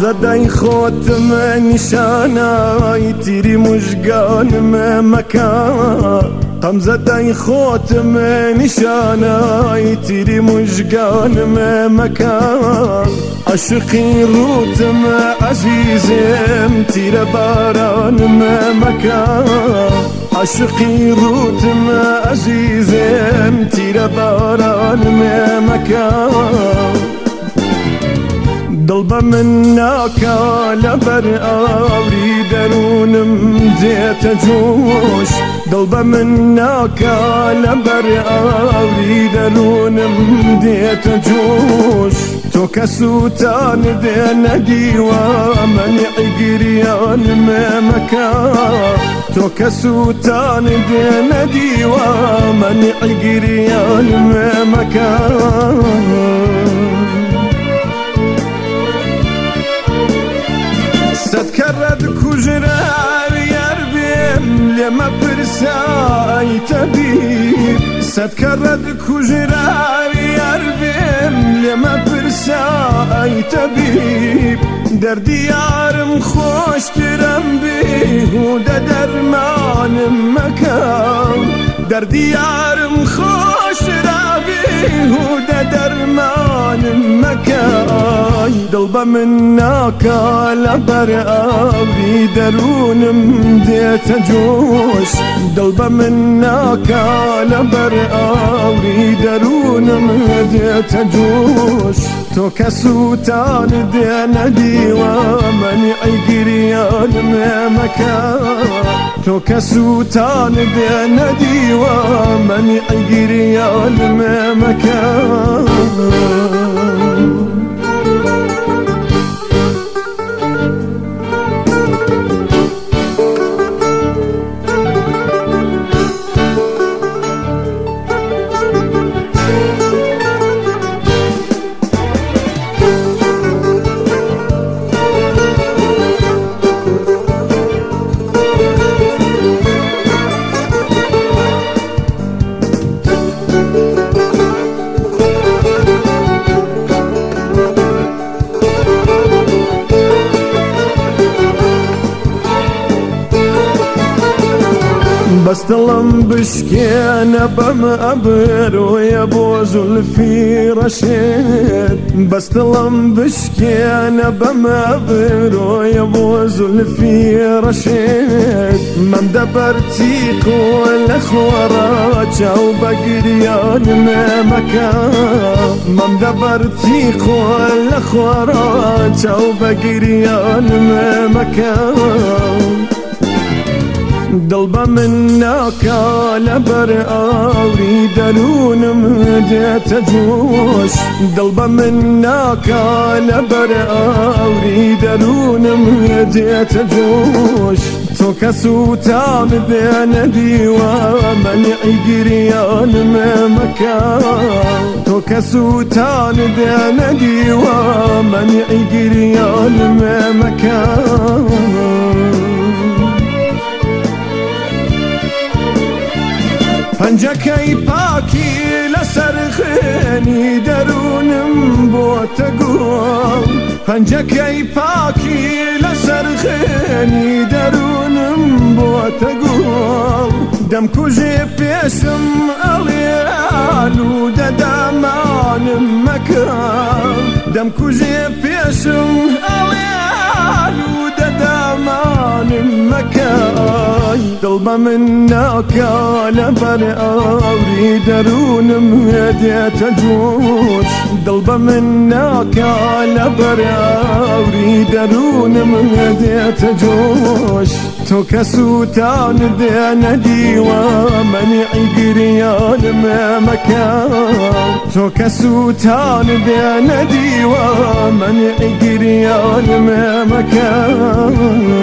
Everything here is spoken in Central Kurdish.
زدای خۆتم نیشانای تیری مژگانم مەکە قەم زەدای خۆتم نیشانای تیری مژگانم مەکە عاشقی ڕوتم عەزیزم تیرە بارانم مەکە عاشقی ڕوتم عەزیزم تیرە بارانم مەکە دڵ بە من ناکە لەبەر ئاوری دەروونم دێتە جۆش دڵ بە من ناکە لەبەر ئاوری دەروونم دێتە جۆش تۆ کە سووتان دێنە دیوە مەنیعی گریانم مەکە تۆ کە سووتان دێنە دیوە مەنیعی گریانم مەکە سەدکەڕەت کوژرە یار بێم لێمە پرسە ئەی تەبیب سەدکەڕەت کوژرە یار بێم لێمە پرسە ئەی تەبیب دەردی یارم خۆشترم بێهودە دەرمانم مەکە دەردی یارم خۆشترە بێهودە دەرمانم مەکە دڵ بە من ناکە لەبەر ئاوری دەروونم دێتە جۆش دڵ بە من ناکە لەبەر ئاوری دەروونم دێتە جۆش تۆ کە سووتان دێنە دیوە مەنیعی گریانم مەکە تۆ کە سووتان دێنە دیوە مەنیعی گریانم مەکە بەستڵم بشکێنە بەم ئەبرۆیە بۆ زولفی ڕەشێت بەستڵم بشکێنە بەم ئەبرۆیە بۆ زولفی ڕەشێت مەم دەبەرتیق لە خۆڕە چاو بە گریانم مەکە مەم دەبەرتیق لە خۆڕە چاو بە گریانم مەکە دڵ بە من ناکە لەبەر ئاوری دەروونم دێتە جۆش دڵ بە من ناکە لەبەر ئاوری دەروونم دێتە جۆش تۆ کە سووتان دێنە دیوە مەنیعی گریانم مەکە تۆ کە سووتان دێنە دیوە مەنیعی گریانم مەکە پەنجەکەی پاکی لەسەر خوێنی دەروونم بۆتە گوڵ پەنجەکەی پاکی لەسەر خوێنی دەروونم بۆتە گوڵ دەمکوژێ پێشم ئەڵێیان و دەدامانم مەکە دەمکوژێ پێشم ئەڵێیان و دەدامانم مەکە دڵ بە من ناکە لەبەر ئاوری دەروونم دێتە جۆش دڵ بە من ناکە لەبەر ئاوری دەروونم دێتە جۆش تۆ کە سووتان دێنە دیوە مەنیعی گریانم مەکە تۆ کە سووتان دێنە دیوە مەنیعی گریانم مەکە